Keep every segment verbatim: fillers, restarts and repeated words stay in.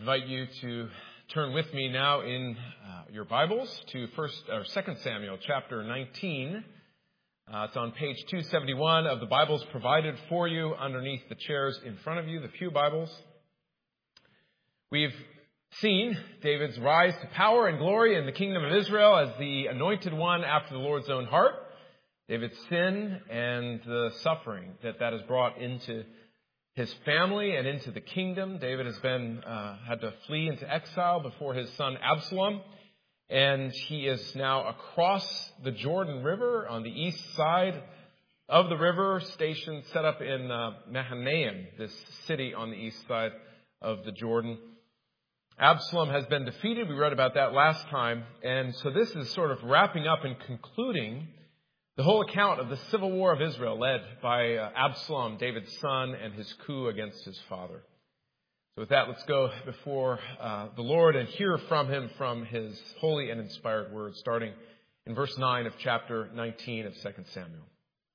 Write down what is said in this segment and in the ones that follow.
invite you to turn with me now in uh, your Bibles to First or Second Samuel chapter nineteen. Uh, it's on page two seventy-one of the Bibles provided for you underneath the chairs in front of you, the pew Bibles. We've seen David's rise to power and glory in the kingdom of Israel as the anointed one after the Lord's own heart. David's sin and the suffering that that has brought into his family and into the kingdom. David has been uh, had to flee into exile before his son Absalom, and he is now across the Jordan River on the east side of the river, stationed, set up in uh, Mahanaim, this city on the east side of the Jordan. Absalom has been defeated. We read about that last time, and so this is sort of wrapping up and concluding the whole account of the civil war of Israel led by uh, Absalom, David's son, and his coup against his father. So with that, let's go before uh, the Lord and hear from him from his holy and inspired word, starting in verse nine of chapter nineteen of Second Samuel.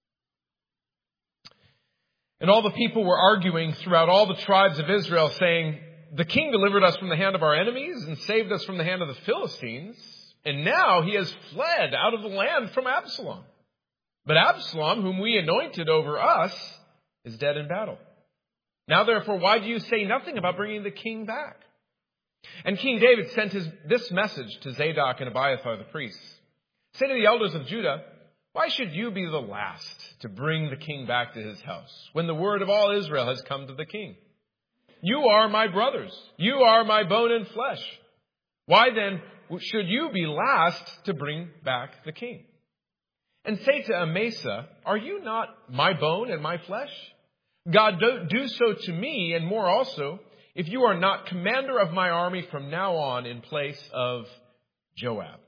And all the people were arguing throughout all the tribes of Israel, saying, "The king delivered us from the hand of our enemies and saved us from the hand of the Philistines, and now he has fled out of the land from Absalom. But Absalom, whom we anointed over us, is dead in battle. Now, therefore, why do you say nothing about bringing the king back?" And King David sent his, this message to Zadok and Abiathar the priests. "Say to the elders of Judah, why should you be the last to bring the king back to his house, when the word of all Israel has come to the king? You are my brothers. You are my bone and flesh. Why then should you be last to bring back the king? And say to Amasa, are you not my bone and my flesh? God, do, do so to me, and more also, if you are not commander of my army from now on in place of Joab."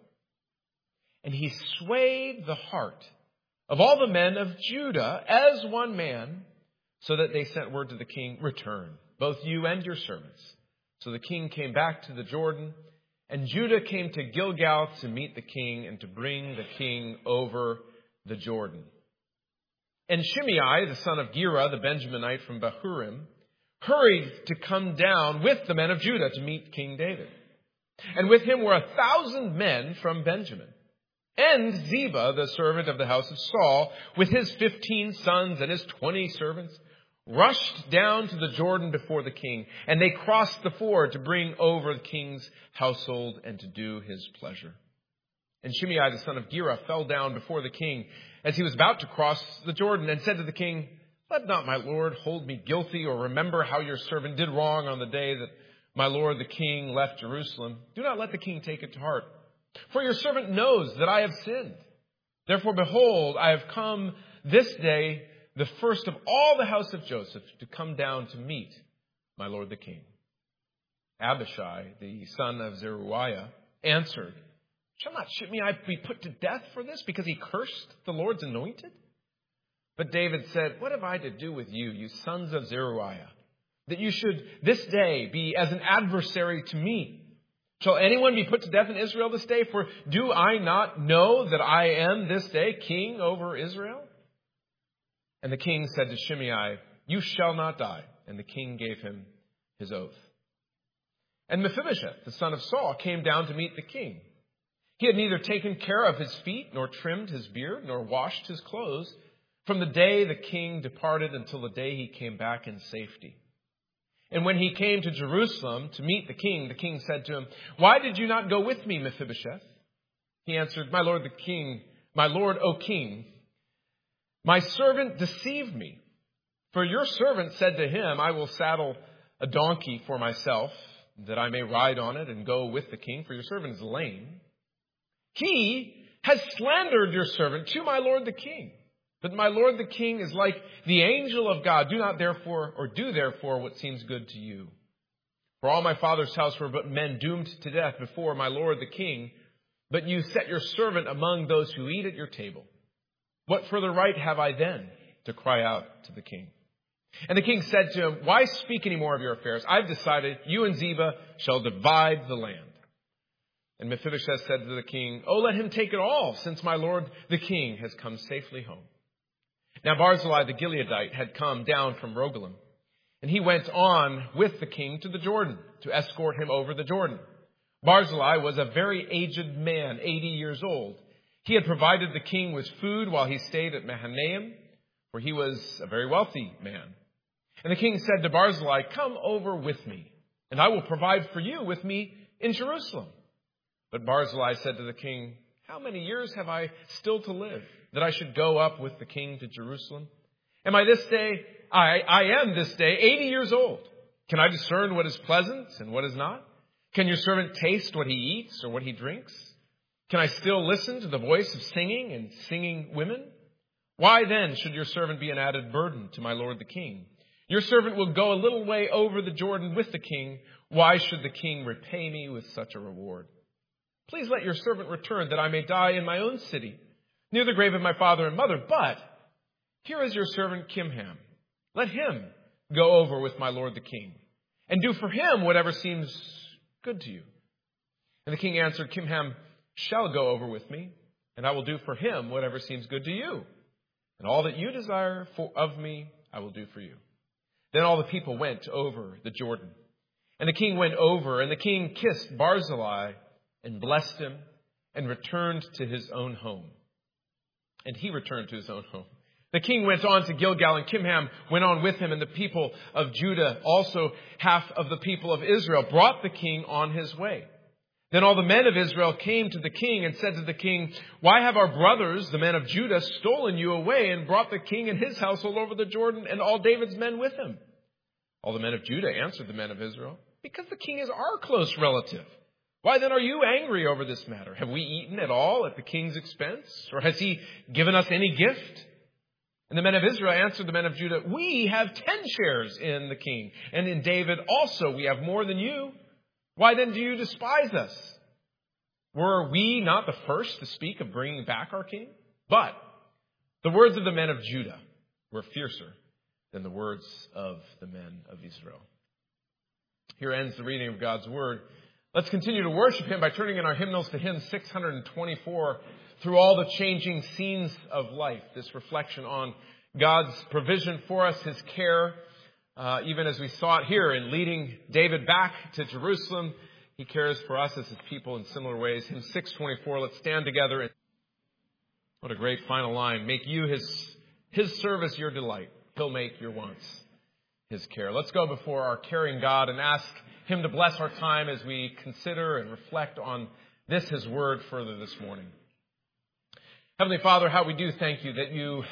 And he swayed the heart of all the men of Judah as one man, so that they sent word to the king, "Return, both you and your servants." So the king came back to the Jordan, and Judah came to Gilgal to meet the king and to bring the king over the Jordan. And Shimei, the son of Gera, the Benjaminite from Bahurim, hurried to come down with the men of Judah to meet King David. And with him were a thousand men from Benjamin. And Ziba, the servant of the house of Saul, with his fifteen sons and his twenty servants, rushed down to the Jordan before the king, and they crossed the ford to bring over the king's household and to do his pleasure. And Shimei, the son of Gera, fell down before the king as he was about to cross the Jordan and said to the king, "Let not my lord hold me guilty, or remember how your servant did wrong on the day that my lord the king left Jerusalem. Do not let the king take it to heart. For your servant knows that I have sinned. Therefore, behold, I have come this day, the first of all the house of Joseph, to come down to meet my lord the king." Abishai, the son of Zeruiah, answered, "Shall not Shimei be put to death for this, because he cursed the Lord's anointed?" But David said, "What have I to do with you, you sons of Zeruiah, that you should this day be as an adversary to me? Shall anyone be put to death in Israel this day? For do I not know that I am this day king over Israel?" And the king said to Shimei, "You shall not die." And the king gave him his oath. And Mephibosheth, the son of Saul, came down to meet the king. He had neither taken care of his feet, nor trimmed his beard, nor washed his clothes, from the day the king departed until the day he came back in safety. And when he came to Jerusalem to meet the king, the king said to him, "Why did you not go with me, Mephibosheth?" He answered, "My lord the king, my lord, O king, my servant deceived me. For your servant said to him, I will saddle a donkey for myself, that I may ride on it and go with the king, for your servant is lame. He has slandered your servant to my lord the king. But my lord the king is like the angel of God. Do not therefore, or do therefore, what seems good to you. For all my father's house were but men doomed to death before my lord the king. But you set your servant among those who eat at your table. What further right have I then to cry out to the king?" And the king said to him, "Why speak any more of your affairs? I've decided you and Ziba shall divide the land." And Mephibosheth said to the king, "Oh, let him take it all, since my lord the king has come safely home." Now Barzillai the Gileadite had come down from Rogelim. And he went on with the king to the Jordan to escort him over the Jordan. Barzillai was a very aged man, eighty years old. He had provided the king with food while he stayed at Mahanaim, where he was a very wealthy man. And the king said to Barzillai, "Come over with me, and I will provide for you with me in Jerusalem." But Barzillai said to the king, "How many years have I still to live, that I should go up with the king to Jerusalem? Am I this day, I, I am this day eighty years old. Can I discern what is pleasant and what is not? Can your servant taste what he eats or what he drinks? Can I still listen to the voice of singing and singing women? Why then should your servant be an added burden to my lord the king? Your servant will go a little way over the Jordan with the king. Why should the king repay me with such a reward? Please let your servant return, that I may die in my own city, near the grave of my father and mother. But here is your servant Kimham. Let him go over with my lord the king, and do for him whatever seems good to you." And the king answered, "Kimham shall go over with me, and I will do for him whatever seems good to you. And all that you desire for, of me, I will do for you." Then all the people went over the Jordan. And the king went over, and the king kissed Barzillai and blessed him, and returned to his own home. And he returned to his own home. The king went on to Gilgal, and Kimham went on with him, and the people of Judah, also half of the people of Israel, brought the king on his way. Then all the men of Israel came to the king and said to the king, "Why have our brothers, the men of Judah, stolen you away and brought the king and his household over the Jordan and all David's men with him?" All the men of Judah answered the men of Israel, "Because the king is our close relative. Why then are you angry over this matter? Have we eaten at all at the king's expense? Or has he given us any gift?" And the men of Israel answered the men of Judah, "We have ten shares in the king, and in David also we have more than you. Why then do you despise us? Were we not the first to speak of bringing back our king?" But the words of the men of Judah were fiercer than the words of the men of Israel. Here ends the reading of God's word. Let's continue to worship him by turning in our hymnals to hymn six hundred twenty-four, through all the changing scenes of life. This reflection on God's provision for us, his care, uh, even as we saw it here in leading David back to Jerusalem. He cares for us as his people in similar ways. Hymn six twenty-four, let's stand together. And what a great final line. Make you his, his service your delight. He'll make your wants his care. Let's go before our caring God and ask him to bless our time as we consider and reflect on this, his word, further this morning. Heavenly Father, how we do thank you that you,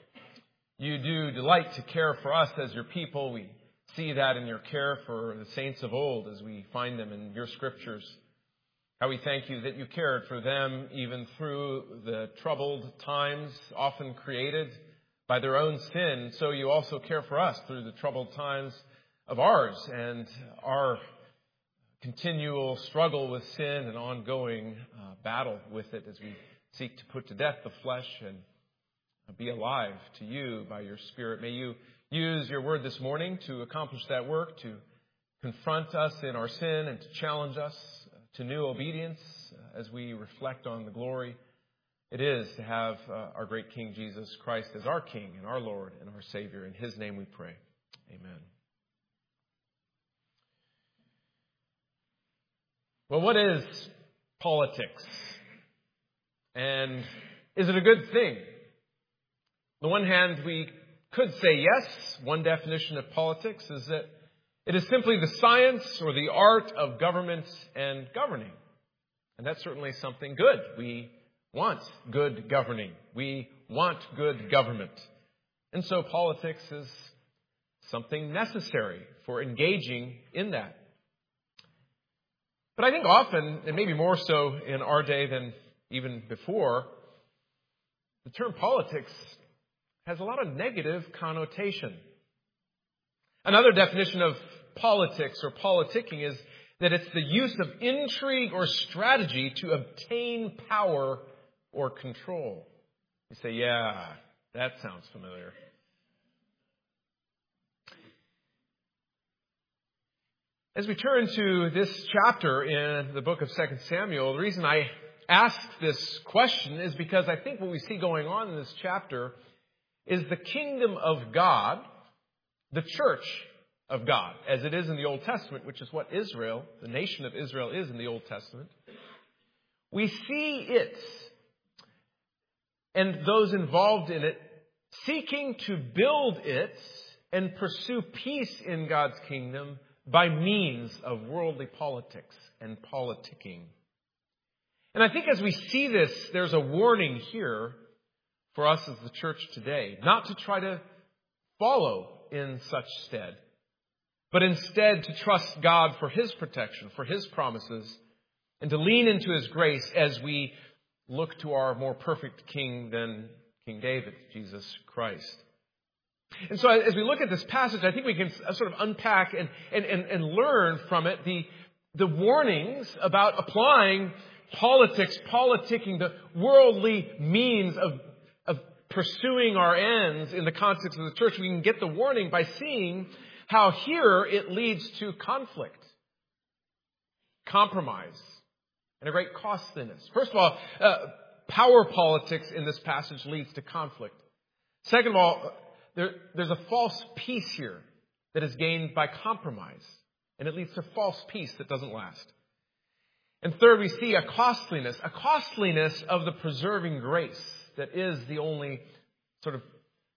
you do delight to care for us as your people. We see that in your care for the saints of old as we find them in your scriptures. How we thank you that you cared for them even through the troubled times often created by their own sin. So you also care for us through the troubled times of ours and our continual struggle with sin and ongoing uh, battle with it as we seek to put to death the flesh and be alive to you by your Spirit. May you use your word this morning to accomplish that work, to confront us in our sin and to challenge us to new obedience as we reflect on the glory it is to have uh, our great King Jesus Christ as our King and our Lord and our Savior. In his name we pray. Amen. Well, what is politics? And is it a good thing? On the one hand, we could say yes. One definition of politics is that it is simply the science or the art of government and governing. And that's certainly something good. We want good governing. We want good government. And so politics is something necessary for engaging in that. But I think often, and maybe more so in our day than even before, the term politics has a lot of negative connotation. Another definition of politics or politicking is that it's the use of intrigue or strategy to obtain power or control. You say, yeah, that sounds familiar. As we turn to this chapter in the book of Second Samuel, the reason I ask this question is because I think what we see going on in this chapter is the kingdom of God, the church, of God, as it is in the Old Testament, which is what Israel, the nation of Israel, is in the Old Testament. We see it and those involved in it seeking to build it and pursue peace in God's kingdom by means of worldly politics and politicking. And I think as we see this, there's a warning here for us as the church today, not to try to follow in such stead, but instead to trust God for His protection, for His promises, and to lean into His grace as we look to our more perfect King than King David, Jesus Christ. And so as we look at this passage, I think we can sort of unpack and, and, and, and learn from it the, the warnings about applying politics, politicking, the worldly means of, of pursuing our ends in the context of the church. We can get the warning by seeing how here it leads to conflict, compromise, and a great costliness. First of all, uh, power politics in this passage leads to conflict. Second of all, there, there's a false peace here that is gained by compromise, and it leads to false peace that doesn't last. And third, we see a costliness, a costliness of the preserving grace that is the only sort of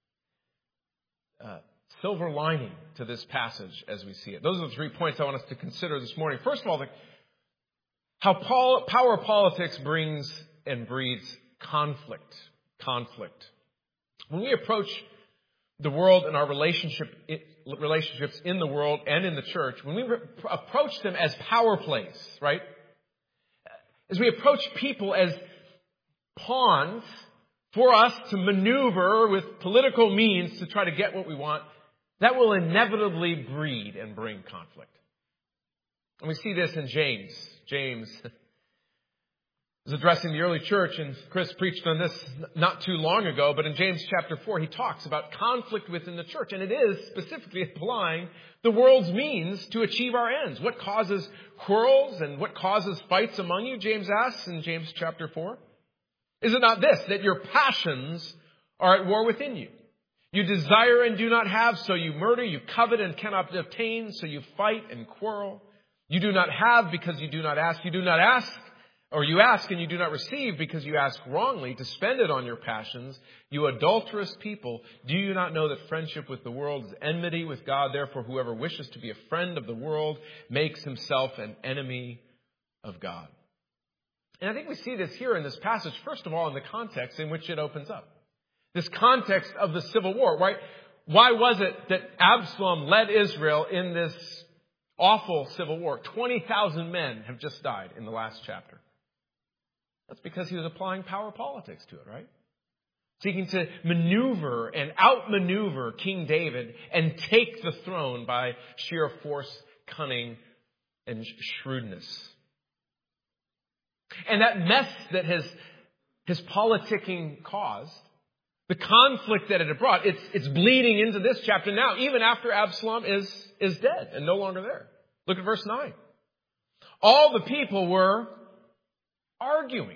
uh, silver lining to this passage as we see it. Those are the three points I want us to consider this morning. First of all, the, how Paul, power politics brings and breeds conflict. Conflict. When we approach the world and our relationship, relationships in the world and in the church, when we re- approach them as power plays, right? As we approach people as pawns for us to maneuver with political means to try to get what we want, that will inevitably breed and bring conflict. And we see this in James. James is addressing the early church, and Chris preached on this not too long ago, but in James chapter four, he talks about conflict within the church, and it is specifically applying the world's means to achieve our ends. What causes quarrels and what causes fights among you, James asks in James chapter four? Is it not this, that your passions are at war within you? You desire and do not have, so you murder. You covet and cannot obtain, so you fight and quarrel. You do not have because you do not ask. You do not ask, or you ask and you do not receive because you ask wrongly to spend it on your passions. You adulterous people, do you not know that friendship with the world is enmity with God? Therefore, whoever wishes to be a friend of the world makes himself an enemy of God. And I think we see this here in this passage, first of all, in the context in which it opens up. This context of the civil war, right? Why was it that Absalom led Israel in this awful civil war? twenty thousand men have just died in the last chapter. That's because he was applying power politics to it, right? Seeking to maneuver and outmaneuver King David and take the throne by sheer force, cunning, and shrewdness. And that mess that his, his politicking caused, the conflict that it had brought, it's, it's bleeding into this chapter now, even after Absalom is, is dead and no longer there. Look at verse nine. All the people were arguing.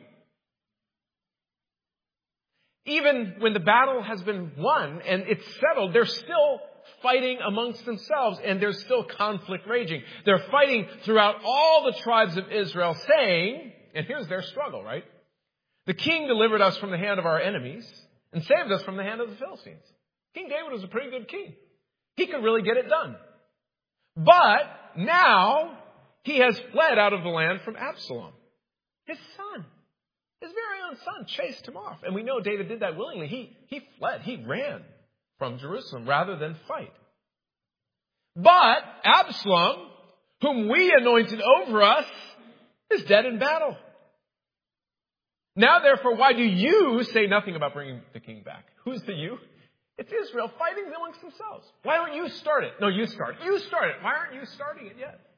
Even when the battle has been won and it's settled, they're still fighting amongst themselves, and there's still conflict raging. They're fighting throughout all the tribes of Israel, saying, and here's their struggle, right? The king delivered us from the hand of our enemies and saved us from the hand of the Philistines. King David was a pretty good king. He could really get it done. But now he has fled out of the land from Absalom. His son, his very own son, chased him off. And we know David did that willingly. He, he fled. He ran from Jerusalem rather than fight. But Absalom, whom we anointed over us, is dead in battle. Now, therefore, why do you say nothing about bringing the king back? Who's the you? It's Israel fighting amongst themselves. Why don't you start it? No, you start it. You start it. Why aren't you starting it yet?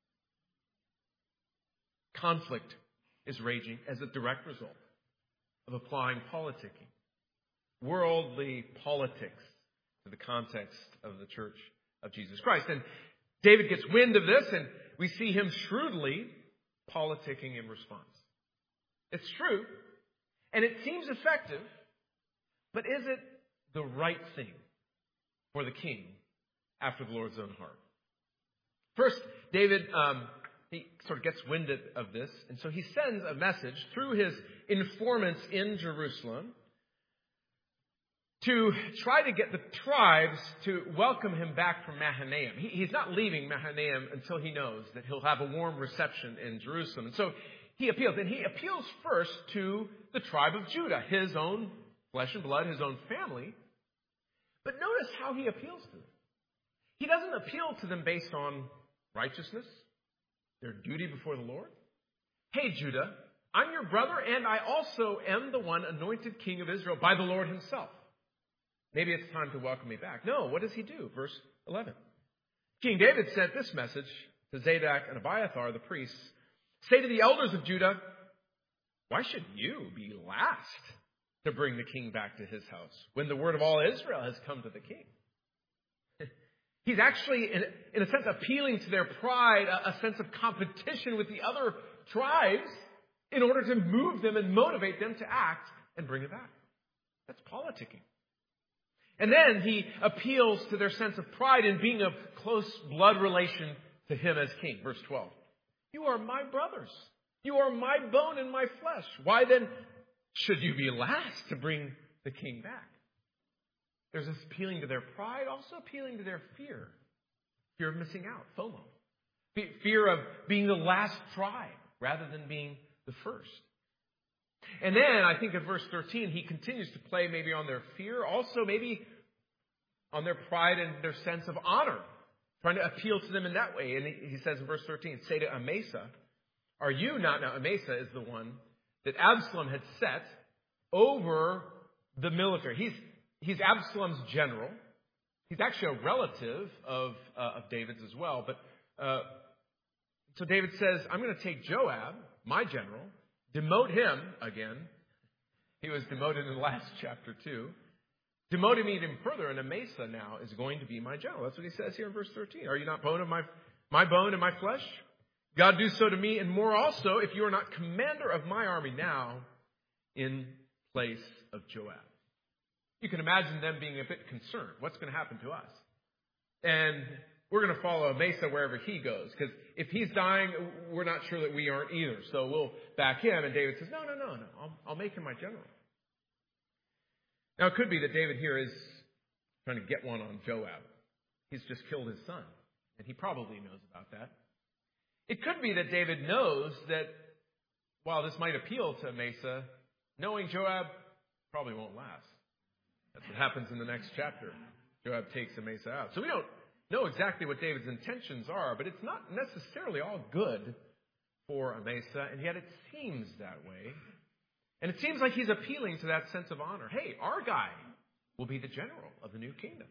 Conflict is raging as a direct result of applying politicking, worldly politics, to the context of the church of Jesus Christ. And David gets wind of this, and we see him shrewdly politicking in response. It's true, and it seems effective, but is it the right thing for the king after the Lord's own heart? First, David, um, he sort of gets wind of this, and so he sends a message through his informants in Jerusalem to try to get the tribes to welcome him back from Mahanaim. He, he's not leaving Mahanaim until he knows that he'll have a warm reception in Jerusalem. And so he appeals, and he appeals first to the tribe of Judah, his own flesh and blood, his own family. But notice how he appeals to them. He doesn't appeal to them based on righteousness, their duty before the Lord. Hey, Judah, I'm your brother, and I also am the one anointed king of Israel by the Lord himself. Maybe it's time to welcome me back. No, what does he do? Verse eleven. King David sent this message to Zadok and Abiathar, the priests. Say to the elders of Judah, why should you be last to bring the king back to his house when the word of all Israel has come to the king? He's actually, in, in a sense, appealing to their pride, a, a sense of competition with the other tribes in order to move them and motivate them to act and bring it back. That's politicking. And then he appeals to their sense of pride in being of close blood relation to him as king. Verse twelve. You are my brothers. You are my bone and my flesh. Why then should you be last to bring the king back? There's this appealing to their pride, also appealing to their fear. Fear of missing out, FOMO. Fear of being the last tribe rather than being the first. And then I think in verse thirteen, he continues to play maybe on their fear, also maybe on their pride and their sense of honor, trying to appeal to them in that way. And he says in verse thirteen, say to Amasa, are you not, now Amasa is the one that Absalom had set over the military. He's, he's Absalom's general. He's actually a relative of, uh, of David's as well. But uh, so David says, I'm going to take Joab, my general, demote him again. He was demoted in the last chapter too. Demote him even further, and Amasa now is going to be my general. That's what he says here in verse thirteen. Are you not bone of my, my bone and my flesh? God do so to me, and more also, if you are not commander of my army now in place of Joab. You can imagine them being a bit concerned. What's going to happen to us? And we're going to follow Amasa wherever he goes, because if he's dying, we're not sure that we aren't either. So we'll back him. And David says, no, no, no, no. I'll, I'll make him my general. Now, it could be that David here is trying to get one on Joab. He's just killed his son, and he probably knows about that. It could be that David knows that while this might appeal to Amasa, knowing Joab probably won't last. That's what happens in the next chapter. Joab takes Amasa out. So we don't know exactly what David's intentions are, but it's not necessarily all good for Amasa, and yet it seems that way. And it seems like he's appealing to that sense of honor. Hey, our guy will be the general of the new kingdom.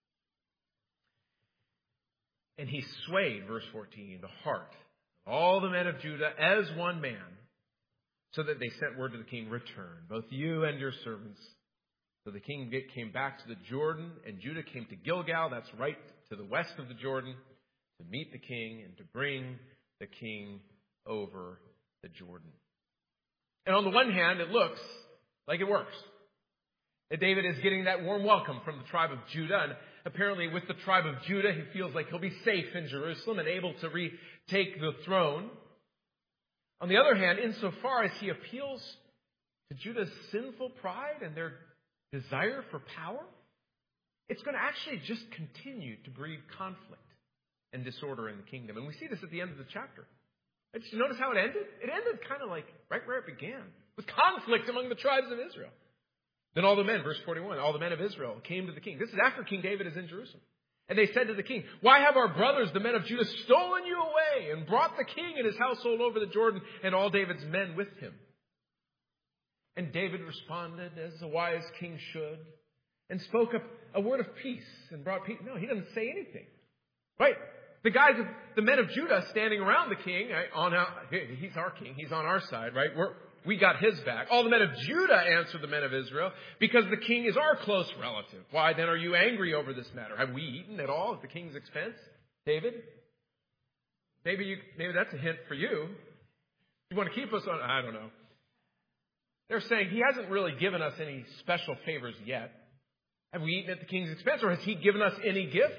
And he swayed, verse fourteen, the heart of all the men of Judah as one man, so that they sent word to the king, return, both you and your servants. So the king came back to the Jordan, and Judah came to Gilgal, that's right to the west of the Jordan, to meet the king and to bring the king over the Jordan. And on the one hand, it looks like it works. That David is getting that warm welcome from the tribe of Judah. And apparently with the tribe of Judah, he feels like he'll be safe in Jerusalem and able to retake the throne. On the other hand, insofar as he appeals to Judah's sinful pride and their desire for power, it's going to actually just continue to breed conflict and disorder in the kingdom. And we see this at the end of the chapter. Did you notice how it ended? It ended kind of like right where it began, with conflict among the tribes of Israel. Then all the men, verse forty-one, all the men of Israel came to the king. This is after King David is in Jerusalem. And they said to the king, why have our brothers, the men of Judah, stolen you away and brought the king and his household over the Jordan and all David's men with him? And David responded as a wise king should and spoke up a word of peace and brought peace. No, he doesn't say anything. Right? The guys, of, the men of Judah standing around the king, right, on our, he's our king, he's on our side, right? We're, we got his back. All the men of Judah answered the men of Israel, because the king is our close relative. Why then are you angry over this matter? Have we eaten at all at the king's expense? David? Maybe you, maybe that's a hint for you. You want to keep us on, I don't know. They're saying he hasn't really given us any special favors yet. Have we eaten at the king's expense, or has he given us any gift?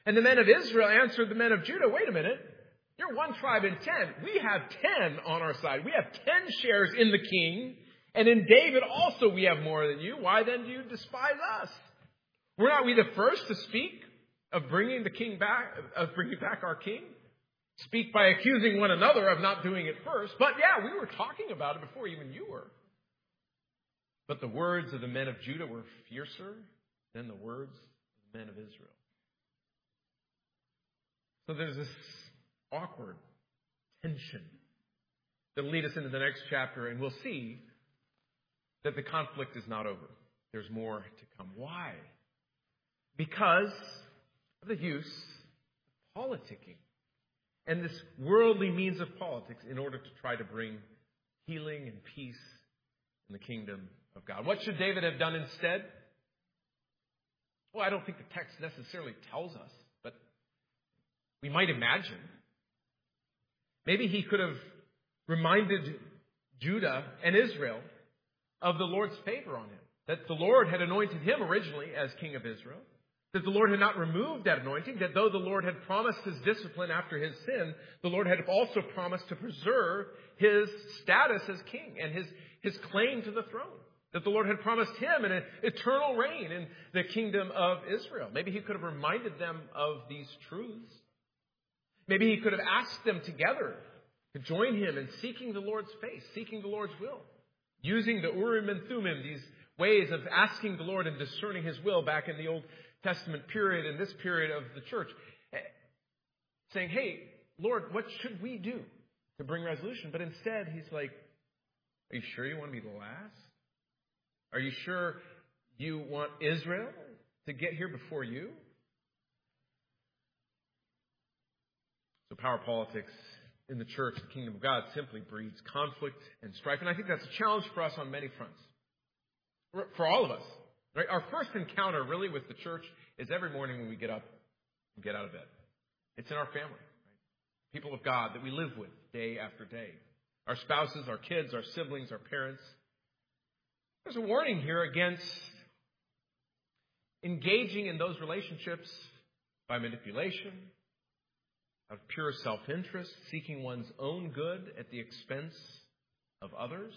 And the men of Israel answered the men of Judah, wait a minute, you're one tribe in ten. We have ten on our side. We have ten shares in the king, and in David also we have more than you. Why then do you despise us? Were not we the first to speak of bringing the king back, of bringing back our king? Speak by accusing one another of not doing it first. But yeah, we were talking about it before even you were. But the words of the men of Judah were fiercer than the words of the men of Israel. So there's this awkward tension that will lead us into the next chapter, and we'll see that the conflict is not over. There's more to come. Why? Because of the use of politicking and this worldly means of politics in order to try to bring healing and peace in the kingdom of God. What should David have done instead? Well, I don't think the text necessarily tells us, but we might imagine. Maybe he could have reminded Judah and Israel of the Lord's favor on him. That the Lord had anointed him originally as king of Israel. That the Lord had not removed that anointing. That though the Lord had promised his discipline after his sin, the Lord had also promised to preserve his status as king and his, his claim to the throne. That the Lord had promised him an eternal reign in the kingdom of Israel. Maybe he could have reminded them of these truths. Maybe he could have asked them together to join him in seeking the Lord's face, seeking the Lord's will. Using the Urim and Thummim, these ways of asking the Lord and discerning his will back in the Old Testament period and this period of the church. Saying, hey, Lord, what should we do to bring resolution? But instead, he's like, are you sure you want to be the last? Are you sure you want Israel to get here before you? So power politics in the church, the kingdom of God, simply breeds conflict and strife. And I think that's a challenge for us on many fronts. For all of us. Right? Our first encounter really with the church is every morning when we get up and get out of bed. It's in our family. Right? People of God that we live with day after day. Our spouses, our kids, our siblings, our parents. There's a warning here against engaging in those relationships by manipulation, out of pure self-interest, seeking one's own good at the expense of others.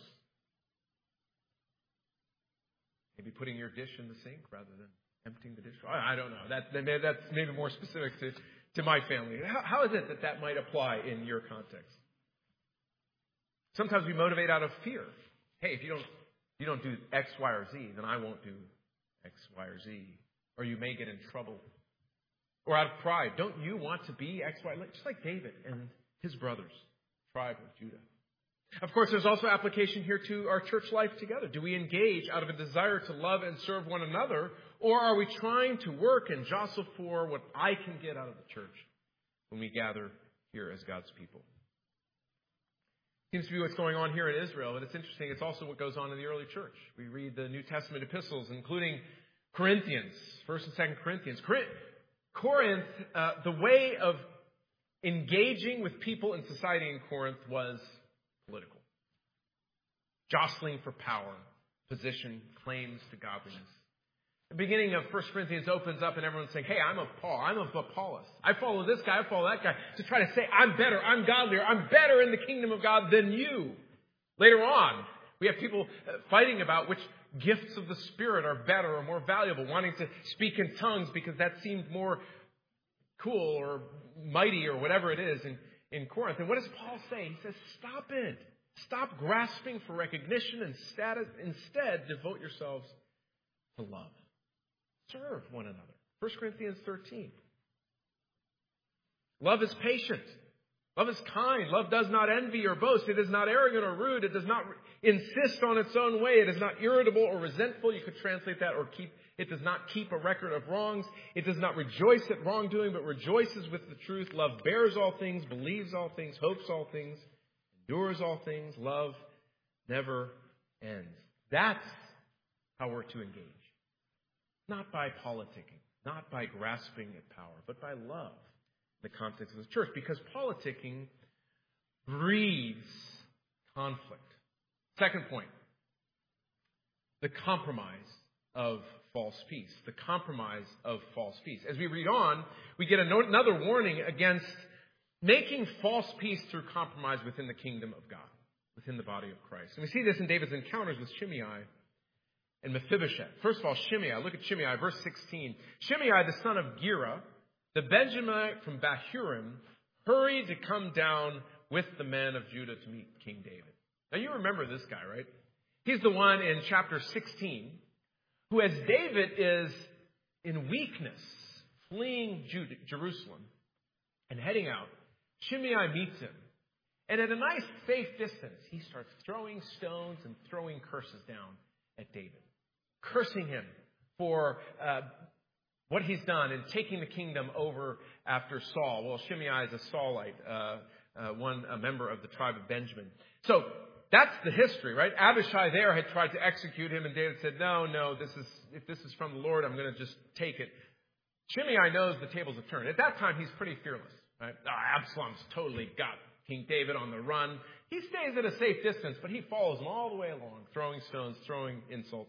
Maybe putting your dish in the sink rather than emptying the dish. I don't know. That, that's maybe more specific to, to my family. How, how is it that that might apply in your context? Sometimes we motivate out of fear. Hey, if you don't, you don't do X, Y, or Z, then I won't do X, Y, or Z. Or you may get in trouble. Or out of pride. Don't you want to be X, Y? Just like David and his brothers, tribe of Judah. Of course, there's also application here to our church life together. Do we engage out of a desire to love and serve one another? Or are we trying to work and jostle for what I can get out of the church when we gather here as God's people? Seems to be what's going on here in Israel, but it's interesting. It's also what goes on in the early church. We read the New Testament epistles, including Corinthians, First and Second Corinthians. Corinth, uh, the way of engaging with people in society in Corinth was political. Jostling for power, position, claims to godliness. The beginning of First Corinthians opens up and everyone's saying, hey, I'm of Paul. I'm of Apollos. I follow this guy. I follow that guy. To try to say, I'm better. I'm godlier. I'm better in the kingdom of God than you. Later on, we have people fighting about which gifts of the Spirit are better or more valuable, wanting to speak in tongues because that seemed more cool or mighty or whatever it is in, in Corinth. And what does Paul say? He says, stop it. Stop grasping for recognition and status. Instead, devote yourselves to love. Serve one another. First Corinthians thirteen. Love is patient. Love is kind. Love does not envy or boast. It is not arrogant or rude. It does not insist on its own way. It is not irritable or resentful. You could translate that or keep. It does not keep a record of wrongs. It does not rejoice at wrongdoing, but rejoices with the truth. Love bears all things, believes all things, hopes all things, endures all things. Love never ends. That's how we're to engage. Not by politicking, not by grasping at power, but by love in the context of the church. Because politicking breeds conflict. Second point, the compromise of false peace, the compromise of false peace. As we read on, we get another warning against making false peace through compromise within the kingdom of God, within the body of Christ. And we see this in David's encounters with Shimei and Mephibosheth. First of all, Shimei. Look at Shimei, verse sixteen. Shimei, the son of Gera, the Benjamite from Bahurim, hurried to come down with the men of Judah to meet King David. Now you remember this guy, right? He's the one in chapter sixteen who, as David is in weakness, fleeing Judah, Jerusalem and heading out, Shimei meets him. And at a nice, safe distance, he starts throwing stones and throwing curses down at David, cursing him for uh, what he's done in taking the kingdom over after Saul. Well, Shimei is a Saulite, uh, uh, one a member of the tribe of Benjamin. So that's the history, right? Abishai there had tried to execute him, and David said, no, no, this is if this is from the Lord, I'm going to just take it. Shimei knows the tables have turned. At that time, he's pretty fearless, right? Oh, Absalom's totally got King David on the run. He stays at a safe distance, but he follows him all the way along, throwing stones, throwing insults.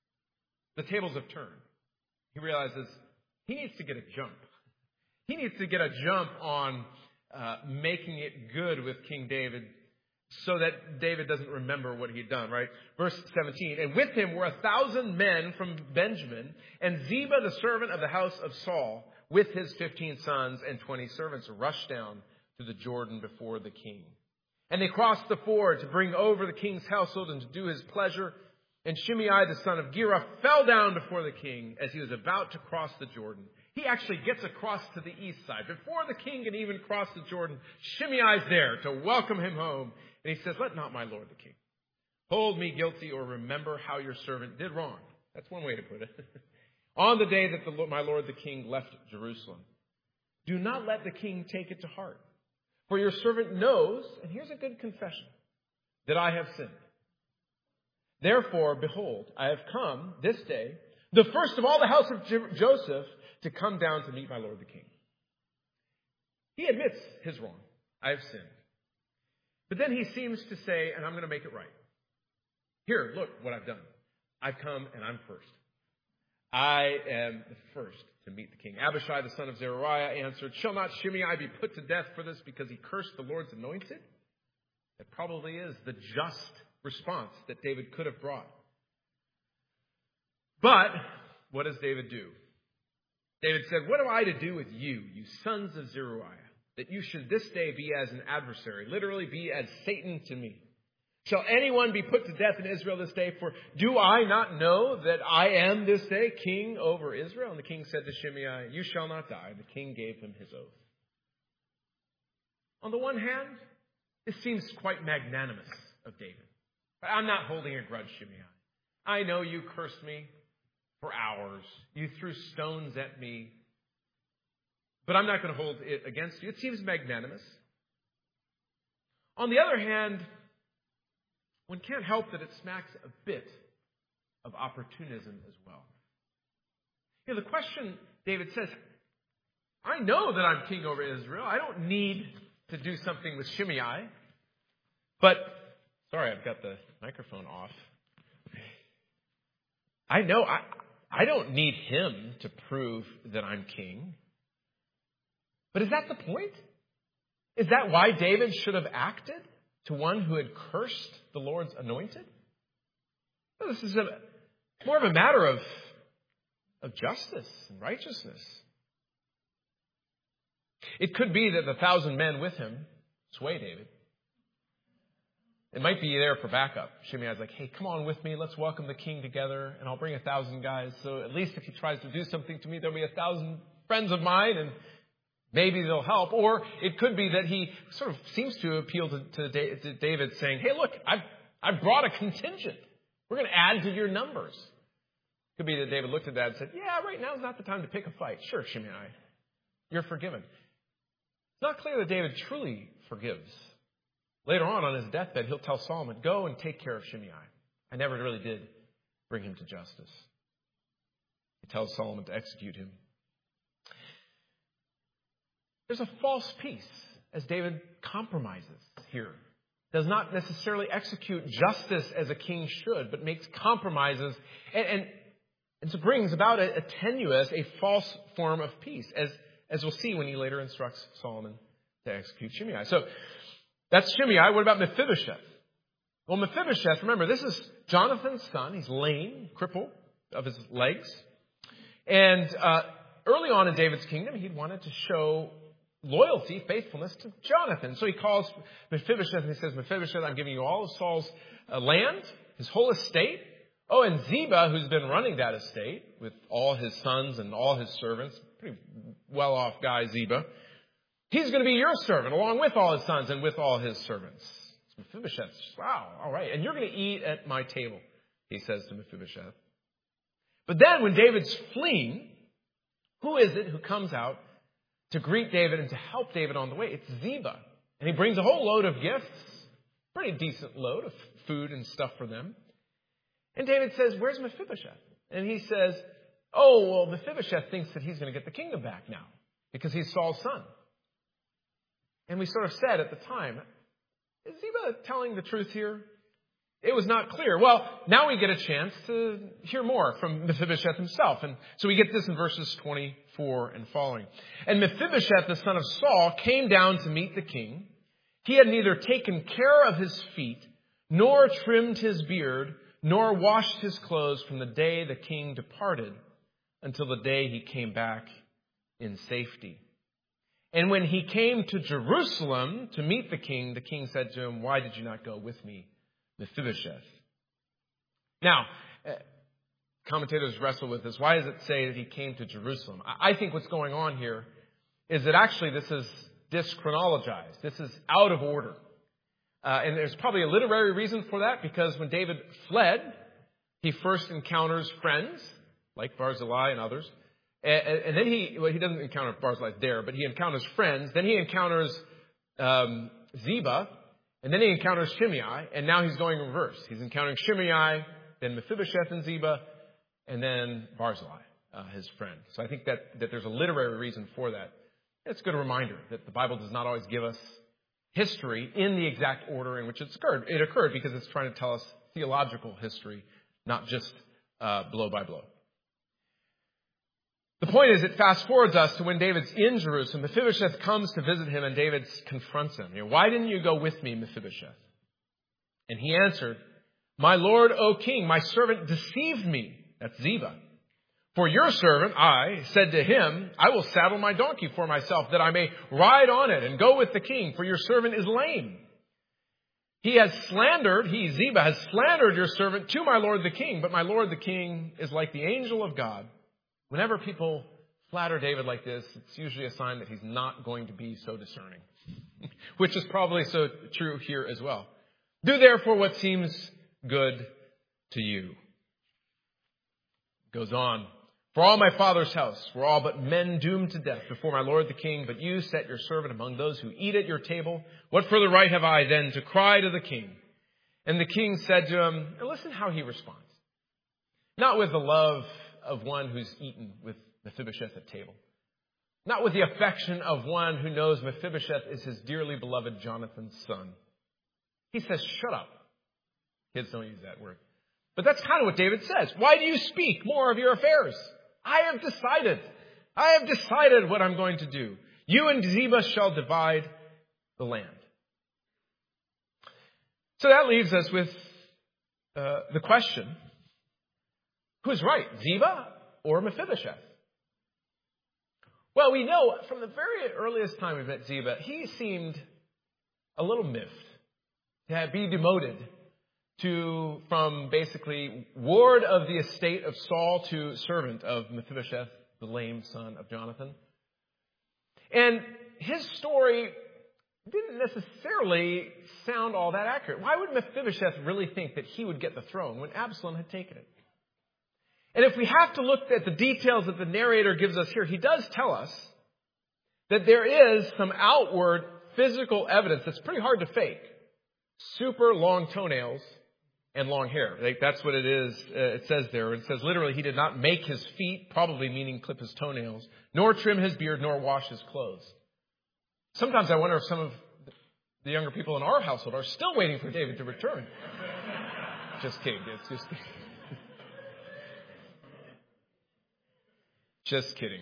The tables have turned. He realizes he needs to get a jump. He needs to get a jump on uh, making it good with King David so that David doesn't remember what he'd done, right? Verse seventeen, and with him were a thousand men from Benjamin, and Ziba, the servant of the house of Saul, with his fifteen sons and twenty servants, rushed down to the Jordan before the king. And they crossed the ford to bring over the king's household and to do his pleasure. And Shimei, the son of Gera, fell down before the king as he was about to cross the Jordan. He actually gets across to the east side. Before the king can even cross the Jordan, Shimei's there to welcome him home. And he says, let not my lord the king hold me guilty or remember how your servant did wrong. That's one way to put it. On the day that the, my lord the king left Jerusalem, do not let the king take it to heart. For your servant knows, and here's a good confession, that I have sinned. Therefore, behold, I have come this day, the first of all the house of Joseph, to come down to meet my lord the king. He admits his wrong. I have sinned. But then he seems to say, and I'm going to make it right. Here, look what I've done. I've come and I'm first. I am the first to meet the king. Abishai, the son of Zeruiah, answered, shall not Shimei be put to death for this because he cursed the Lord's anointed? That probably is the just response that David could have brought. But what does David do? David said, what am I to do with you, you sons of Zeruiah, that you should this day be as an adversary, literally be as Satan to me? Shall anyone be put to death in Israel this day? For do I not know that I am this day king over Israel? And the king said to Shimei, you shall not die. And the king gave him his oath. On the one hand, this seems quite magnanimous of David. But I'm not holding a grudge, Shimei. I know you cursed me for hours. You threw stones at me. But I'm not going to hold it against you. It seems magnanimous. On the other hand, one can't help that it smacks a bit of opportunism as well. You know, the question, David says, I know that I'm king over Israel. I don't need to do something with Shimei. But, sorry, I've got the microphone off. I know I, I don't need him to prove that I'm king. But is that the point? Is that why David should have acted to one who had cursed the Lord's anointed? Well, this is a, more of a matter of, of justice and righteousness. It could be that the thousand men with him sway David. It might be there for backup. Shimei's like, hey, come on with me. Let's welcome the king together, and I'll bring a thousand guys. So at least if he tries to do something to me, there'll be a thousand friends of mine, and maybe they'll help. Or it could be that he sort of seems to appeal to, to, to David, saying, hey, look, I've, I've brought a contingent. We're going to add to your numbers. It could be that David looked at that and said, yeah, right now is not the time to pick a fight. Sure, Shimei, you're forgiven. It's not clear that David truly forgives. Later on, on his deathbed, he'll tell Solomon, go and take care of Shimei. I never really did bring him to justice. He tells Solomon to execute him. There's a false peace as David compromises here. Does not necessarily execute justice as a king should, but makes compromises. And, and And so brings about a, a tenuous, a false form of peace, as, as we'll see when he later instructs Solomon to execute Shimei. So that's Shimei. What about Mephibosheth? Well, Mephibosheth, remember, this is Jonathan's son. He's lame, crippled of his legs. And uh, early on in David's kingdom, he wanted to show loyalty, faithfulness to Jonathan. So he calls Mephibosheth and he says, Mephibosheth, I'm giving you all of Saul's uh, land, his whole estate. Oh, and Ziba, who's been running that estate with all his sons and all his servants, pretty well-off guy, Ziba, he's going to be your servant along with all his sons and with all his servants. So Mephibosheth, wow, all right. And you're going to eat at my table, he says to Mephibosheth. But then when David's fleeing, who is it who comes out to greet David and to help David on the way? It's Ziba. And he brings a whole load of gifts, pretty decent load of food and stuff for them. And David says, where's Mephibosheth? And he says, oh, well, Mephibosheth thinks that he's going to get the kingdom back now because he's Saul's son. And we sort of said at the time, is Ziba telling the truth here? It was not clear. Well, now we get a chance to hear more from Mephibosheth himself. And so we get this in verses twenty-four and following. And Mephibosheth, the son of Saul, came down to meet the king. He had neither taken care of his feet, nor trimmed his beard, nor washed his clothes from the day the king departed until the day he came back in safety. And when he came to Jerusalem to meet the king, the king said to him, why did you not go with me, Mephibosheth? Now, uh, commentators wrestle with this. Why does it say that he came to Jerusalem? I think what's going on here is that actually this is dischronologized. This is out of order. Uh, and there's probably a literary reason for that, because when David fled, he first encounters friends like Barzillai and others. And, and then he, well, he doesn't encounter Barzillai there, but he encounters friends. Then he encounters um, Ziba. And then he encounters Shimei. And now he's going in reverse. He's encountering Shimei, then Mephibosheth and Ziba, and then Barzillai, uh, his friend. So I think that, that there's a literary reason for that. It's a good reminder that the Bible does not always give us history in the exact order in which it's occurred. It occurred because it's trying to tell us theological history, not just uh, blow by blow. The point is, it fast forwards us to when David's in Jerusalem. Mephibosheth comes to visit him, and David confronts him. You know, why didn't you go with me, Mephibosheth? And he answered, my lord, O king, my servant deceived me. That's Ziba. For your servant, I said to him, I will saddle my donkey for myself, that I may ride on it and go with the king, for your servant is lame. He has slandered, he, Ziba, has slandered your servant to my lord the king, but my lord the king is like the angel of God. Whenever people flatter David like this, it's usually a sign that he's not going to be so discerning, which is probably so true here as well. Do therefore what seems good to you. Goes on. For all my father's house were all but men doomed to death before my lord the king, but you set your servant among those who eat at your table. What further right have I then to cry to the king? And the king said to him, and listen how he responds. Not with the love of one who's eaten with Mephibosheth at table. Not with the affection of one who knows Mephibosheth is his dearly beloved Jonathan's son. He says, shut up. Kids don't use that word. But that's kind of what David says. Why do you speak more of your affairs? I have decided. I have decided what I'm going to do. You and Ziba shall divide the land. So that leaves us with uh, the question, who's right, Ziba or Mephibosheth? Well, we know from the very earliest time we met Ziba, he seemed a little miffed to be demoted to from basically ward of the estate of Saul to servant of Mephibosheth, the lame son of Jonathan. And his story didn't necessarily sound all that accurate. Why would Mephibosheth really think that he would get the throne when Absalom had taken it? And if we have to look at the details that the narrator gives us here, he does tell us that there is some outward physical evidence that's pretty hard to fake. Super long toenails and long hair. Like, that's what it is. Uh, it says there. It says literally he did not make his feet, probably meaning clip his toenails, nor trim his beard, nor wash his clothes. Sometimes I wonder if some of the younger people in our household are still waiting for David to return. Just kidding. It's just kidding. Just kidding.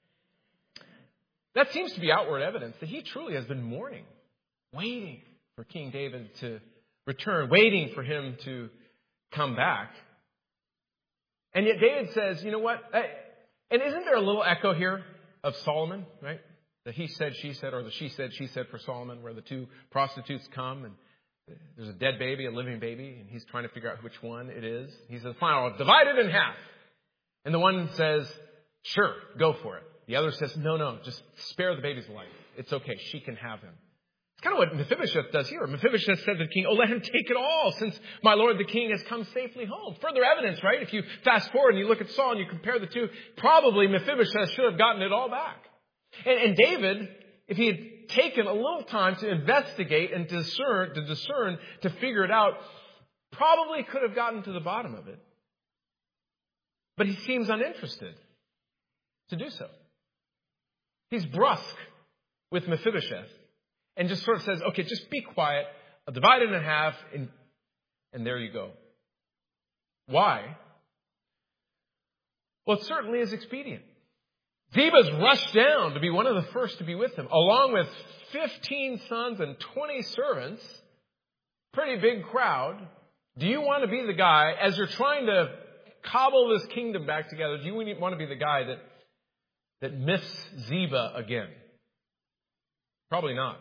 That seems to be outward evidence that he truly has been mourning, waiting for King David to return, waiting for him to come back. And yet David says, you know what? And isn't there a little echo here of Solomon, right? The he said, she said, or the she said, she said for Solomon, where the two prostitutes come and there's a dead baby, a living baby, and he's trying to figure out which one it is. He says, fine, I'll divide it in half. And the one says, sure, go for it. The other says, no, no, just spare the baby's life. It's okay. She can have him. It's kind of what Mephibosheth does here. Mephibosheth said to the king, oh, let him take it all since my lord the king has come safely home. Further evidence, right? If you fast forward and you look at Saul and you compare the two, probably Mephibosheth should have gotten it all back. And, and David, if he had taken a little time to investigate and discern, to discern, to figure it out, probably could have gotten to the bottom of it. But he seems uninterested to do so. He's brusque with Mephibosheth and just sort of says, okay, just be quiet. I'll divide it in half, and, and there you go. Why? Well, it certainly is expedient. Ziba's rushed down to be one of the first to be with him, along with fifteen sons and twenty servants. Pretty big crowd. Do you want to be the guy, as you're trying to cobble this kingdom back together, do you want to be the guy that, that miffs Ziba again? Probably not.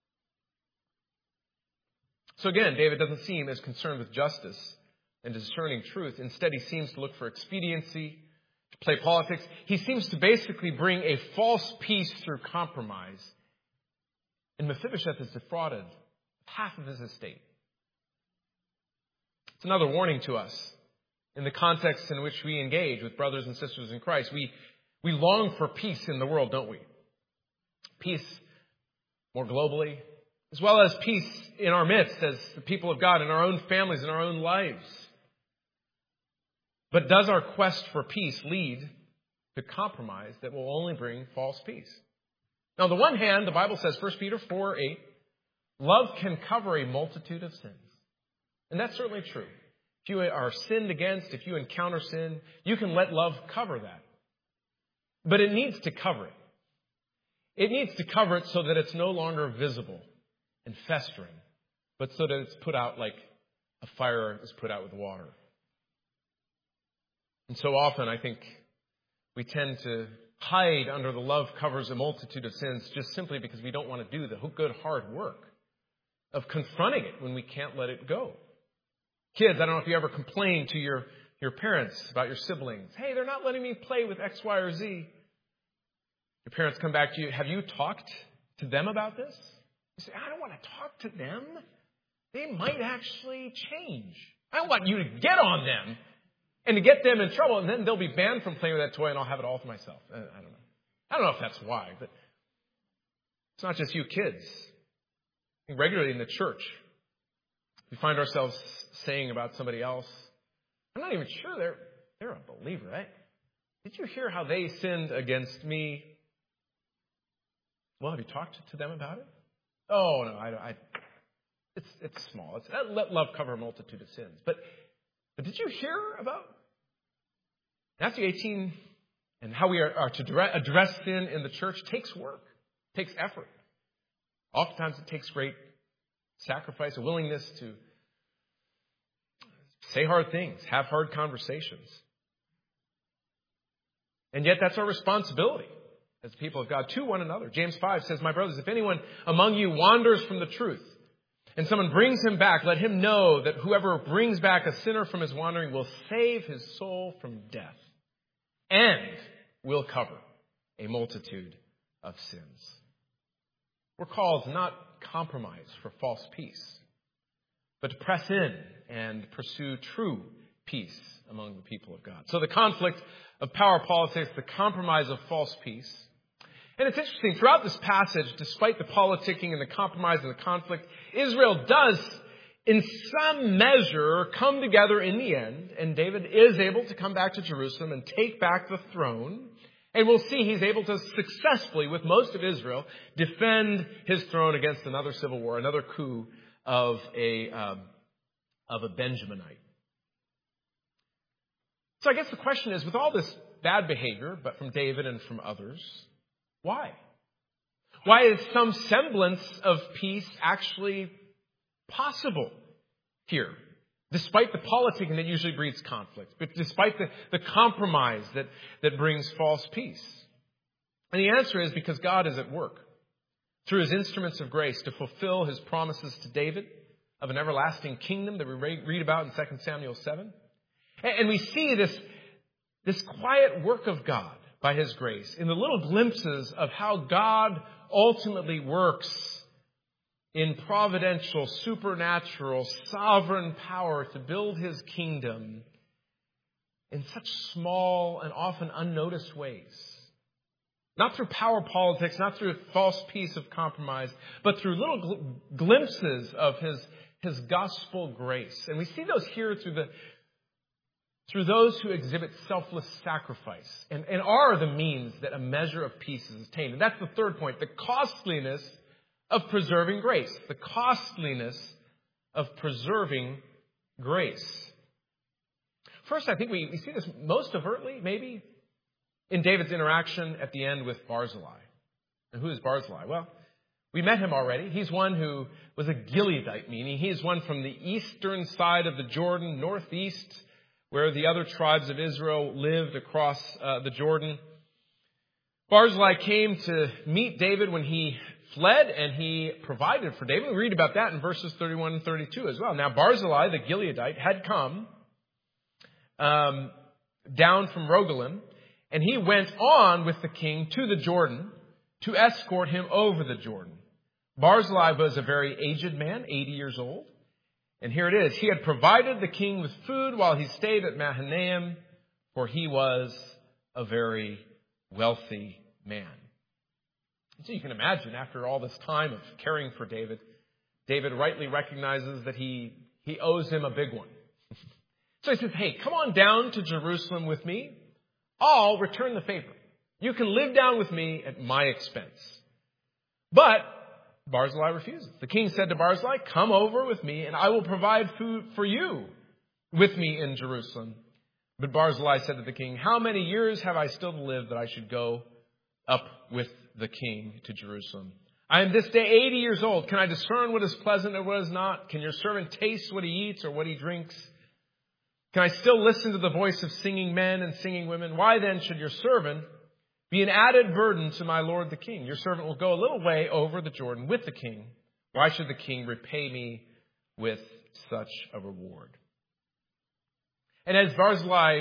So again, David doesn't seem as concerned with justice and discerning truth. Instead, he seems to look for expediency, to play politics. He seems to basically bring a false peace through compromise. And Mephibosheth is defrauded of half of his estate. It's another warning to us in the context in which we engage with brothers and sisters in Christ. We, we long for peace in the world, don't we? Peace more globally, as well as peace in our midst as the people of God, in our own families, in our own lives. But does our quest for peace lead to compromise that will only bring false peace? Now, on the one hand, the Bible says, First Peter four eight, love can cover a multitude of sins. And that's certainly true. If you are sinned against, if you encounter sin, you can let love cover that. But it needs to cover it. It needs to cover it so that it's no longer visible and festering, but so that it's put out like a fire is put out with water. And so often, I think we tend to hide under the love covers a multitude of sins just simply because we don't want to do the good hard work of confronting it when we can't let it go. Kids, I don't know if you ever complain to your, your parents about your siblings. Hey, they're not letting me play with X, Y, or Z. Your parents come back to you. Have you talked to them about this? You say, I don't want to talk to them. They might actually change. I want you to get on them and to get them in trouble, and then they'll be banned from playing with that toy, and I'll have it all for myself. I don't know. I don't know if that's why, but it's not just you kids. I think regularly in the church, we find ourselves saying about somebody else, I'm not even sure they're they're a believer, right? Did you hear how they sinned against me? Well, have you talked to them about it? Oh, no, I, I it's it's small. It's, let love cover a multitude of sins. But but did you hear about Matthew eighteen and how we are, are to address sin in the church? Takes work, takes effort. Oftentimes it takes great sacrifice, a willingness to say hard things, have hard conversations. And yet that's our responsibility as people of God to one another. James five says, my brothers, if anyone among you wanders from the truth and someone brings him back, let him know that whoever brings back a sinner from his wandering will save his soul from death and will cover a multitude of sins. We're called to not compromise for false peace, but to press in and pursue true peace among the people of God. So the conflict of power politics, the compromise of false peace. And it's interesting, throughout this passage, despite the politicking and the compromise and the conflict, Israel does, in some measure, come together in the end, and David is able to come back to Jerusalem and take back the throne. And we'll see he's able to successfully, with most of Israel, defend his throne against another civil war, another coup of a um, of a Benjaminite. So I guess the question is, with all this bad behavior, but from David and from others. Why? Why is some semblance of peace actually possible here? Despite the politicking that usually breeds conflict, but despite the, the compromise that, that brings false peace. And the answer is because God is at work through his instruments of grace to fulfill his promises to David of an everlasting kingdom that we read about in Second Samuel seven. And we see this, this quiet work of God by his grace in the little glimpses of how God ultimately works in providential, supernatural, sovereign power to build his kingdom in such small and often unnoticed ways. Not through power politics, not through a false peace of compromise, but through little gl- glimpses of his, his gospel grace. And we see those here through the through those who exhibit selfless sacrifice and, and are the means that a measure of peace is attained. And that's the third point, the costliness of preserving grace. The costliness of preserving grace. First, I think we, we see this most overtly, maybe, in David's interaction at the end with Barzillai. And who is Barzillai? Well, we met him already. He's one who was a Gileadite, meaning he's one from the eastern side of the Jordan, northeast, where the other tribes of Israel lived across uh, the Jordan. Barzillai came to meet David when he fled, and he provided for David. We read about that in verses thirty-one and thirty-two as well. Now, Barzillai, the Gileadite, had come um, down from Rogelim, and he went on with the king to the Jordan to escort him over the Jordan. Barzillai was a very aged man, eighty years old. And here it is. He had provided the king with food while he stayed at Mahanaim, for he was a very wealthy man. So you can imagine, after all this time of caring for David, David rightly recognizes that he, he owes him a big one. So he says, hey, come on down to Jerusalem with me. I'll return the favor. You can live down with me at my expense. But Barzillai refuses. The king said to Barzillai, come over with me and I will provide food for you with me in Jerusalem. But Barzillai said to the king, how many years have I still to live that I should go up with the king to Jerusalem? I am this day eighty years old. Can I discern what is pleasant and what is not? Can your servant taste what he eats or what he drinks? Can I still listen to the voice of singing men and singing women? Why then should your servant be an added burden to my lord the king? Your servant will go a little way over the Jordan with the king. Why should the king repay me with such a reward? And as Barzillai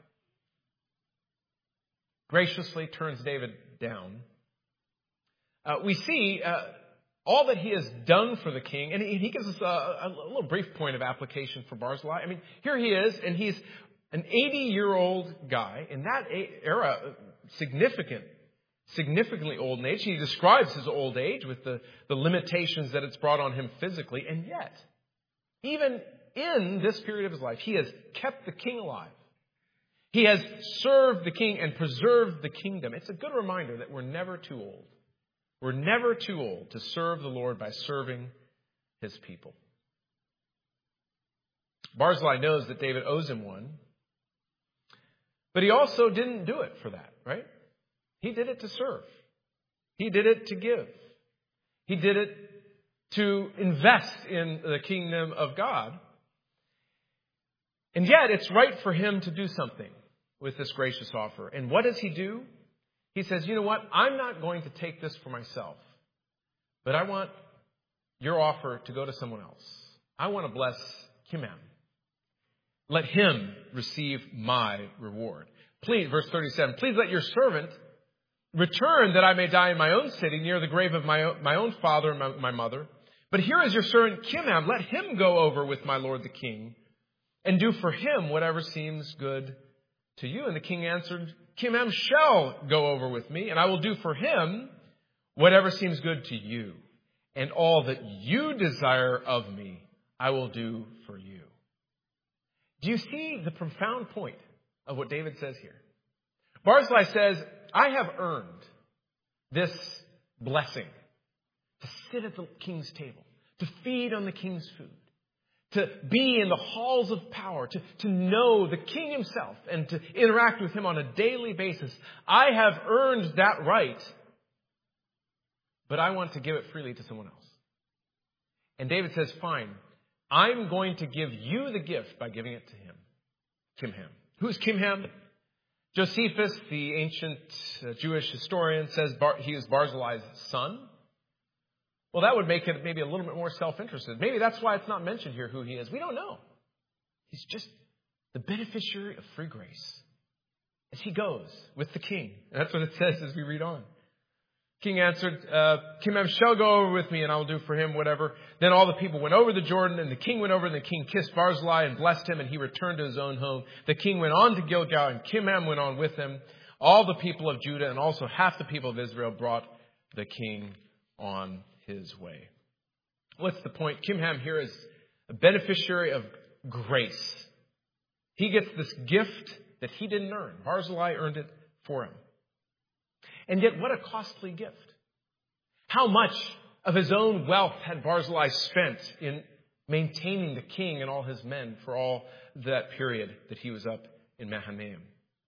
graciously turns David down, uh, we see uh, all that he has done for the king. And he, he gives us a, a little brief point of application for Barzillai. I mean, here he is, and he's an eighty-year-old guy. In that era, significant, significantly old in age. He describes his old age with the, the limitations that it's brought on him physically. And yet, even in this period of his life, he has kept the king alive. He has served the king and preserved the kingdom. It's a good reminder that we're never too old. We're never too old to serve the Lord by serving his people. Barzillai knows that David owes him one. But he also didn't do it for that, right? He did it to serve. He did it to give. He did it to invest in the kingdom of God. And yet it's right for him to do something with this gracious offer. And what does he do? He says, you know what? I'm not going to take this for myself, but I want your offer to go to someone else. I want to bless Kimham. Let him receive my reward. Please, verse thirty-seven, please let your servant return that I may die in my own city near the grave of my own, my own father and my, my mother. But here is your servant Kimham. Let him go over with my lord the king and do for him whatever seems good to you. And the king answered, Kimham shall go over with me, and I will do for him whatever seems good to you. And all that you desire of me, I will do for you. Do you see the profound point of what David says here? Barzillai says, I have earned this blessing to sit at the king's table, to feed on the king's food, to be in the halls of power, to, to know the king himself and to interact with him on a daily basis. I have earned that right, but I want to give it freely to someone else. And David says, fine, I'm going to give you the gift by giving it to him. Kimham. Who's Kimham? Josephus, the ancient uh, Jewish historian, says Bar- he is Barzillai's son. Well, that would make it maybe a little bit more self-interested. Maybe that's why it's not mentioned here who he is. We don't know. He's just the beneficiary of free grace as he goes with the king. And that's what it says as we read on. King answered, uh, Kimham shall go over with me, and I will do for him whatever. Then all the people went over the Jordan, and the king went over, and the king kissed Barzillai and blessed him, and he returned to his own home. The king went on to Gilgal, and Kimham went on with him. All the people of Judah and also half the people of Israel brought the king on his way. What's the point? Kimham here is a beneficiary of grace. He gets this gift that he didn't earn. Barzillai earned it for him. And yet, what a costly gift. How much of his own wealth had Barzillai spent in maintaining the king and all his men for all that period that he was up in Mahanaim?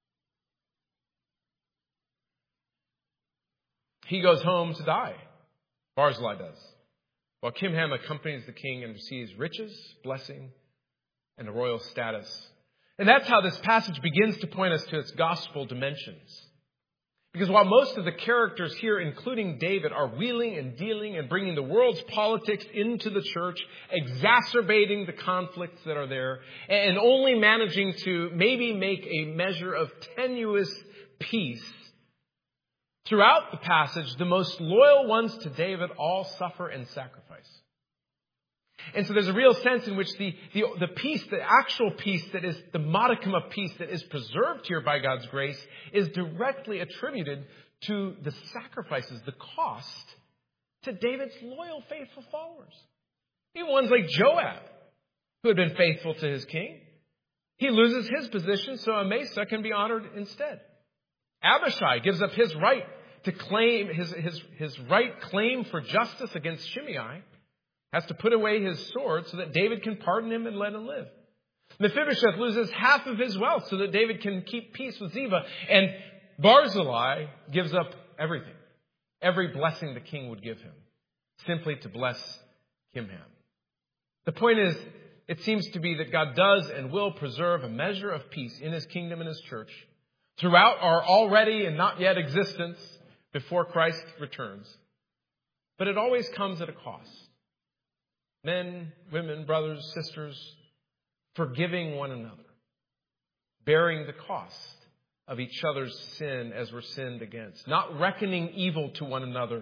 He goes home to die. Barzillai does. While Kimham accompanies the king and receives riches, blessing, and a royal status. And that's how this passage begins to point us to its gospel dimensions. Because while most of the characters here, including David, are wheeling and dealing and bringing the world's politics into the church, exacerbating the conflicts that are there, and only managing to maybe make a measure of tenuous peace, throughout the passage, the most loyal ones to David all suffer and sacrifice. And so there's a real sense in which the, the, the peace, the actual peace that is the modicum of peace that is preserved here by God's grace is directly attributed to the sacrifices, the cost to David's loyal, faithful followers. Even ones like Joab, who had been faithful to his king. He loses his position so Amasa can be honored instead. Abishai gives up his right to claim, his, his, his right claim for justice against Shimei, has to put away his sword so that David can pardon him and let him live. Mephibosheth loses half of his wealth so that David can keep peace with Ziba. And Barzillai gives up everything, every blessing the king would give him, simply to bless Kimham. The point is, it seems to be that God does and will preserve a measure of peace in his kingdom and his church throughout our already and not yet existence before Christ returns. But it always comes at a cost. Men, women, brothers, sisters, forgiving one another, bearing the cost of each other's sin as we're sinned against, not reckoning evil to one another,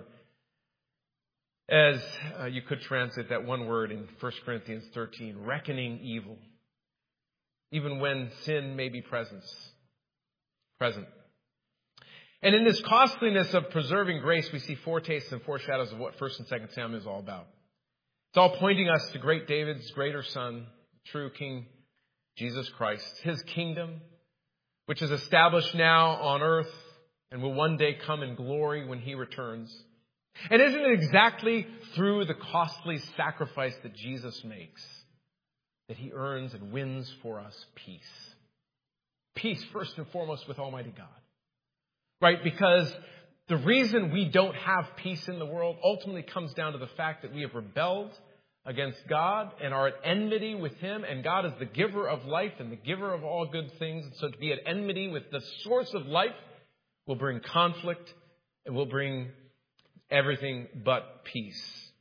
as uh, you could translate that one word in First Corinthians thirteen, reckoning evil, even when sin may be present. present. And in this costliness of preserving grace, we see foretastes and foreshadows of what First and Second Samuel is all about. It's all pointing us to great David's greater son, true King Jesus Christ, his kingdom, which is established now on earth and will one day come in glory when he returns. And isn't it exactly through the costly sacrifice that Jesus makes that he earns and wins for us peace? Peace, first and foremost, with Almighty God. Right? Because the reason we don't have peace in the world ultimately comes down to the fact that we have rebelled against God and are at enmity with him. And God is the giver of life and the giver of all good things. And so to be at enmity with the source of life will bring conflict and will bring everything but peace.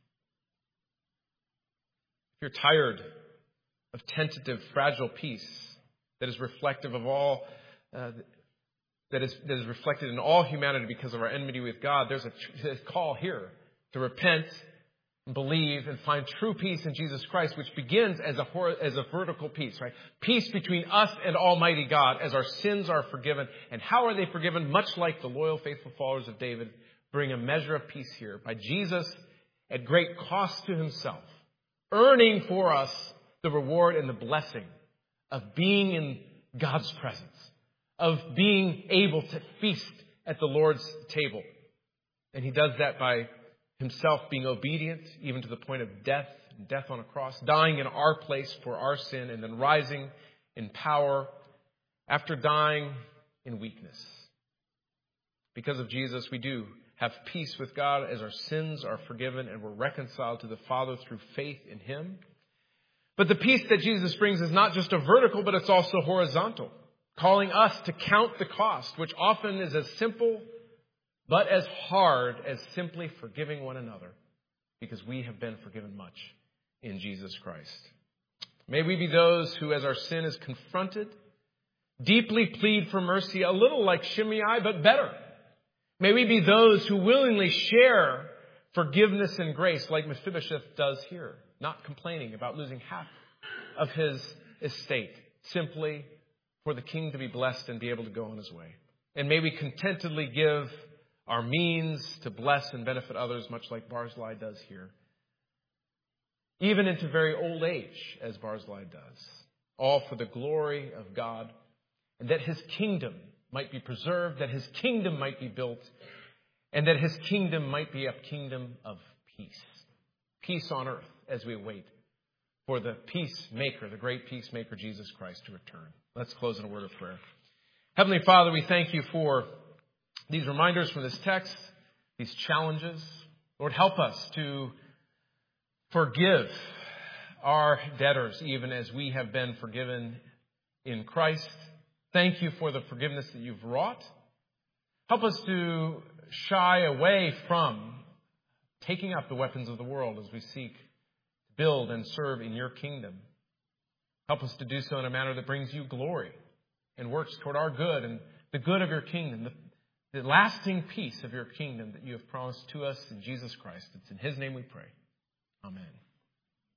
If you're tired of tentative, fragile peace that is reflective of all, uh, that is, that is reflected in all humanity because of our enmity with God, there's a, a call here to repent and believe and find true peace in Jesus Christ, which begins as a, as a vertical peace, right? Peace between us and Almighty God as our sins are forgiven. And how are they forgiven? Much like the loyal, faithful followers of David, bring a measure of peace here by Jesus at great cost to himself, earning for us the reward and the blessing of being in God's presence, of being able to feast at the Lord's table. And he does that by himself being obedient even to the point of death, death on a cross, dying in our place for our sin, and then rising in power after dying in weakness. Because of Jesus, we do have peace with God as our sins are forgiven and we're reconciled to the Father through faith in him. But the peace that Jesus brings is not just a vertical, but it's also horizontal, calling us to count the cost, which often is as simple but as hard as simply forgiving one another, because we have been forgiven much in Jesus Christ. May we be those who, as our sin is confronted, deeply plead for mercy, a little like Shimei, but better. May we be those who willingly share forgiveness and grace like Mephibosheth does here, not complaining about losing half of his estate, simply for the king to be blessed and be able to go on his way. And may we contentedly give our means to bless and benefit others, much like Barzillai does here, even into very old age, as Barzillai does, all for the glory of God, and that his kingdom might be preserved, that his kingdom might be built, and that his kingdom might be a kingdom of peace. Peace on earth as we wait for the peacemaker, the great peacemaker, Jesus Christ, to return. Let's close in a word of prayer. Heavenly Father, we thank you for these reminders from this text, these challenges. Lord, help us to forgive our debtors even as we have been forgiven in Christ. Thank you for the forgiveness that you've wrought. Help us to shy away from taking up the weapons of the world as we seek to build and serve in your kingdom. Help us to do so in a manner that brings you glory and works toward our good and the good of your kingdom, the, the lasting peace of your kingdom that you have promised to us in Jesus Christ. It's in his name we pray. Amen.